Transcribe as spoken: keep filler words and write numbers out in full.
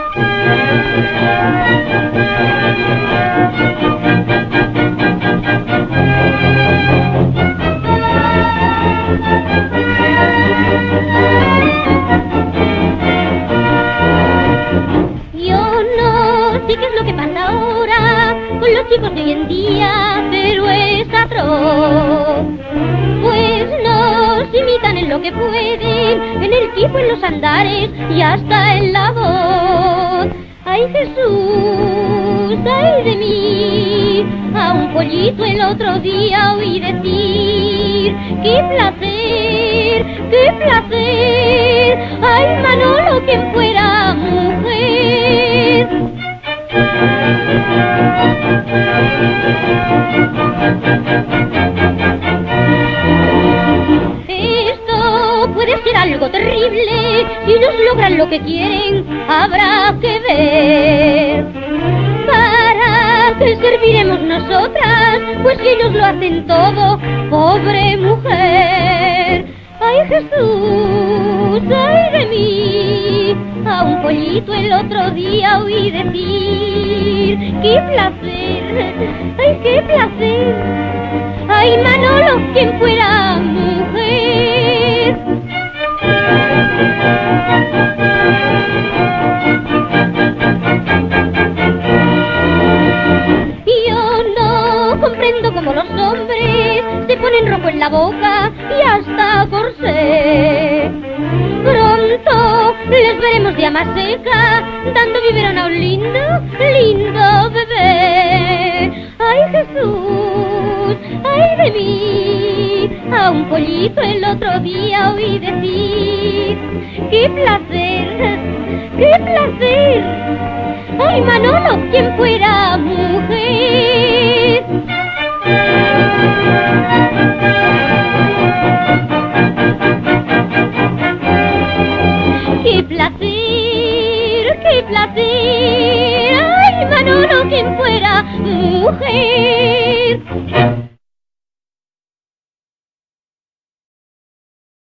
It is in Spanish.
Chicos de hoy en día, pero es atroz. Pues nos imitan en lo que pueden, en el tipo, en los andares y hasta en la voz. Ay Jesús, ay de mí, a un pollito el otro día oí decir: ¡qué placer, qué placer! Ay Manolo, quien fuera mujer. Esto puede ser algo terrible. Si ellos logran lo que quieren, habrá que ver para qué serviremos nosotras, pues si ellos lo hacen todo, pobre mujer. Ay Jesús, ay de mí, a un pollito el otro día oí decir: ¡qué placer! ¡Ay, qué placer! ¡Ay, Manolo, quien fuera mujer! Yo no comprendo cómo los hombres se ponen rojo en la boca y hasta corsé. Pronto les veremos de ama seca, dando biberón a un lindo, lindo bebé. Ay Jesús, ay de mí, a un pollito el otro día oí decir: ¡qué placer, qué placer! Ay Manolo, quien fuera mujer. ¡Qué placer, qué placer! ¡Ay, Manolo, quien fuera mujer!